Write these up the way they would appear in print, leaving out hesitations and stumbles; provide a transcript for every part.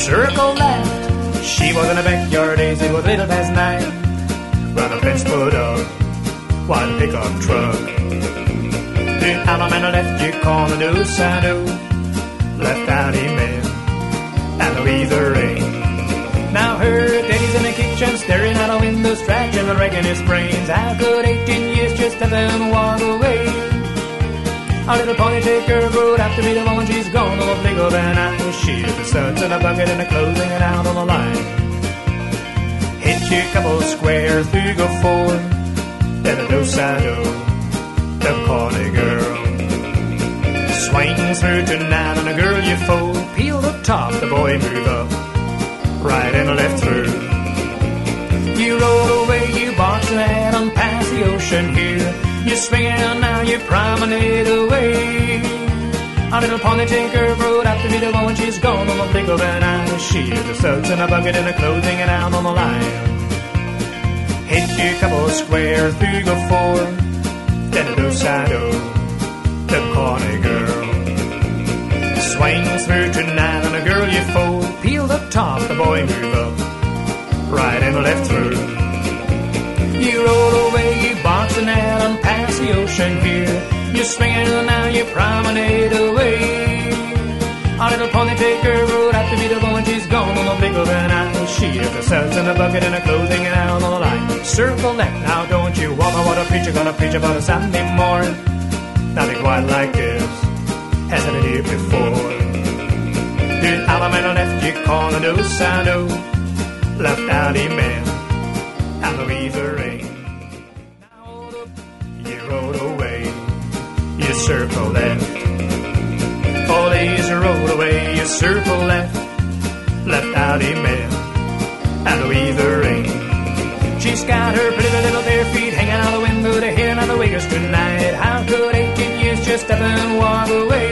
circle left. She was in the backyard, days it was little past 9. Round a fence put up, one pickup truck. The Alabama left you call the new Sado. Left out man and Louisa Ray. Now her daddy's in the kitchen, staring out a window, scratching and wrecking his brains. How could 18 years just step and walk away? A little pony taker rode out to be the woman, she's gone on a blink of an eye. She is the suds in a bucket and the clothes hanging out on the line. Hit you a couple squares, 3 go 4, then a do-side-o, the pony girl. Swings through tonight on a girl you fold. Peel the top, the boy move up, right and left through. You roll away, you box and head on past the ocean here. You swing it now, you promenade away. A little pony taker rode out to be the woman, she's gone on the blink of an eye. She is the suds in a bucket and the clothes hanging out on the line. Hit you a couple squares, 3 go 4, then a do-side-o, the pony girl. Swings through tonight on a girl you fold. Peel the top, the boy move up, right and left through. You roll away, you box and out and past the ocean here. You swing it now, you promenade away. A little pony taker rode out to be the woman, she's gone on the blink of an eye. She is the suds in a bucket and her clothes hanging out on the line. Circle left, now don't you wonder what a preacher gonna preach about a Sunday morning. Nothing quite like this hasn't been here before. The Alabama left you calling those Sado. Left out man and Louisa Ray. Now you rode away, you circle left. All days rolled away, you circle left. Left out man and Louisa Ray. She's got her pretty little bare feet hanging out the window to hear another Wiggers tonight. How could 18 years just step and walk away?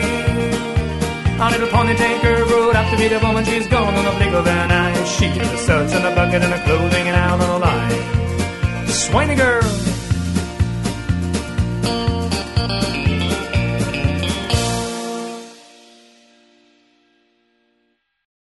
A little pony taker rode out to be the woman, she's gone on the blink of an eye. She is the suds in a bucket and her clothes hanging out on the line. Swing the girl.